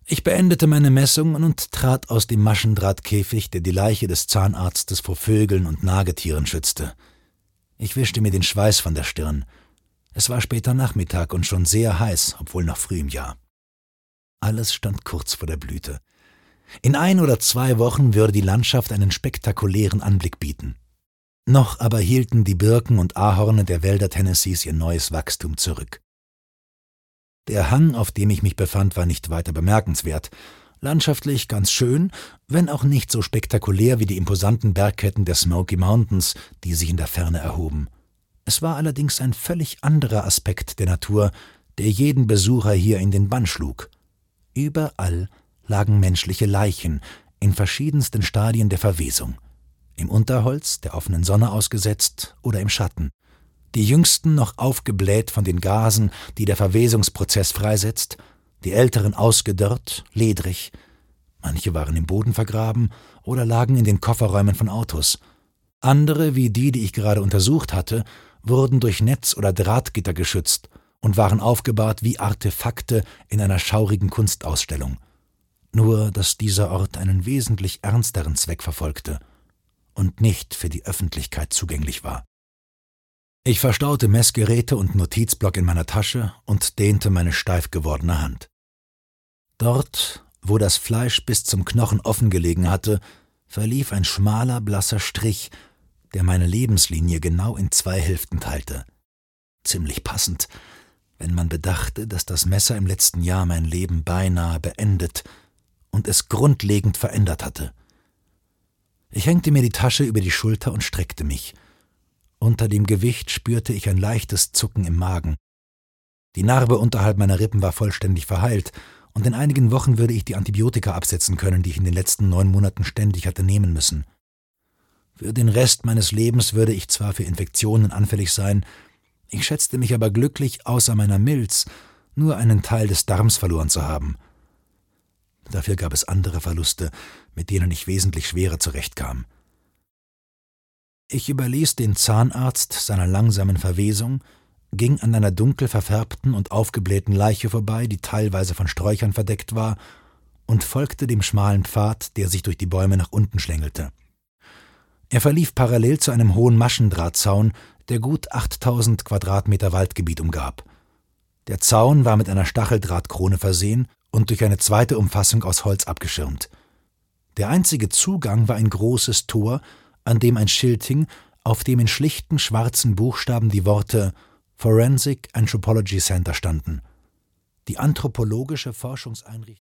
Ich beendete meine Messungen und trat aus dem Maschendrahtkäfig, der die Leiche des Zahnarztes vor Vögeln und Nagetieren schützte. Ich wischte mir den Schweiß von der Stirn. Es war später Nachmittag und schon sehr heiß, obwohl noch früh im Jahr. Alles stand kurz vor der Blüte. In 1 oder 2 Wochen würde die Landschaft einen spektakulären Anblick bieten. Noch aber hielten die Birken und Ahorne der Wälder Tennessees ihr neues Wachstum zurück. Der Hang, auf dem ich mich befand, war nicht weiter bemerkenswert. Landschaftlich ganz schön, wenn auch nicht so spektakulär wie die imposanten Bergketten der Smoky Mountains, die sich in der Ferne erhoben. Es war allerdings ein völlig anderer Aspekt der Natur, der jeden Besucher hier in den Bann schlug. Überall lagen menschliche Leichen in verschiedensten Stadien der Verwesung. Im Unterholz, der offenen Sonne ausgesetzt oder im Schatten. Die jüngsten noch aufgebläht von den Gasen, die der Verwesungsprozess freisetzt, die älteren ausgedörrt, ledrig. Manche waren im Boden vergraben oder lagen in den Kofferräumen von Autos. Andere, wie die ich gerade untersucht hatte, wurden durch Netz oder Drahtgitter geschützt und waren aufgebahrt wie Artefakte in einer schaurigen Kunstausstellung. Nur, dass dieser Ort einen wesentlich ernsteren Zweck verfolgte und nicht für die Öffentlichkeit zugänglich war. Ich verstaute Messgeräte und Notizblock in meiner Tasche und dehnte meine steif gewordene Hand. Dort, wo das Fleisch bis zum Knochen offen gelegen hatte, verlief ein schmaler, blasser Strich, der meine Lebenslinie genau in 2 Hälften teilte. Ziemlich passend, wenn man bedachte, dass das Messer im letzten Jahr mein Leben beinahe beendet und es grundlegend verändert hatte. Ich hängte mir die Tasche über die Schulter und streckte mich. Unter dem Gewicht spürte ich ein leichtes Zucken im Magen. Die Narbe unterhalb meiner Rippen war vollständig verheilt, und in einigen Wochen würde ich die Antibiotika absetzen können, die ich in den letzten 9 Monaten ständig hatte nehmen müssen. Für den Rest meines Lebens würde ich zwar für Infektionen anfällig sein, ich schätzte mich aber glücklich, außer meiner Milz nur einen Teil des Darms verloren zu haben. Dafür gab es andere Verluste, mit denen ich wesentlich schwerer zurechtkam. Ich überließ den Zahnarzt seiner langsamen Verwesung, ging an einer dunkel verfärbten und aufgeblähten Leiche vorbei, die teilweise von Sträuchern verdeckt war, und folgte dem schmalen Pfad, der sich durch die Bäume nach unten schlängelte. Er verlief parallel zu einem hohen Maschendrahtzaun, der gut 8000 Quadratmeter Waldgebiet umgab. Der Zaun war mit einer Stacheldrahtkrone versehen und durch eine zweite Umfassung aus Holz abgeschirmt. Der einzige Zugang war ein großes Tor, an dem ein Schild hing, auf dem in schlichten schwarzen Buchstaben die Worte Forensic Anthropology Center standen. Die anthropologische Forschungseinrichtung